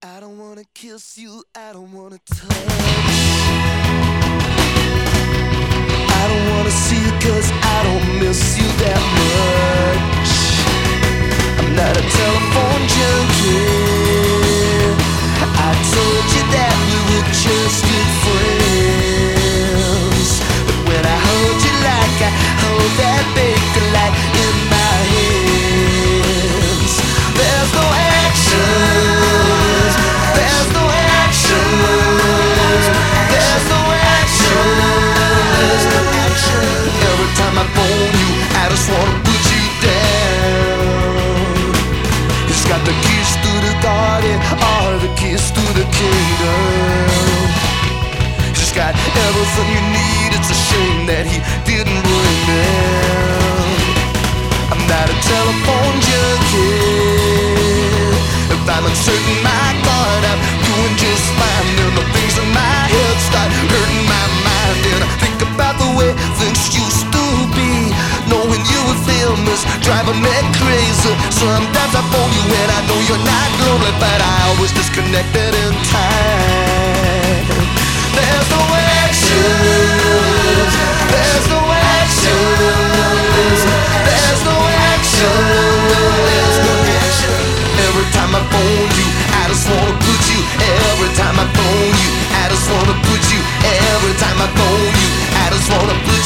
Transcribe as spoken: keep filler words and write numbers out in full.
I don't wanna kiss you, I don't wanna touch. I don't wanna see you cause I don't miss you that much. I'm not a telephone junkie. I told you that we were just good friends, but when I hold you like I hold that baker light in my hands, there's no action. There's no action. There's no action. There's no action. Every time I phone you, I just wanna put you down. He's got the keys to the garden, all the keys to the kingdom. He's got everything you need. It's a shame that he didn't bring them. I'm not a telephone junkie. If I'm uncertain, my God, I'm doing just fine. And the things in my head start hurting my mind, and I think about the way things used to be. Knowing you were famous, driving me crazy. Sometimes I phone you and I know you're not lonely, but I always disconnected in time. There's no action. There's no action. There's no action. There's no action. Every time I phone you, I just wanna put you. Every time I phone you, I just wanna put you. Every time I phone you, I just wanna put you.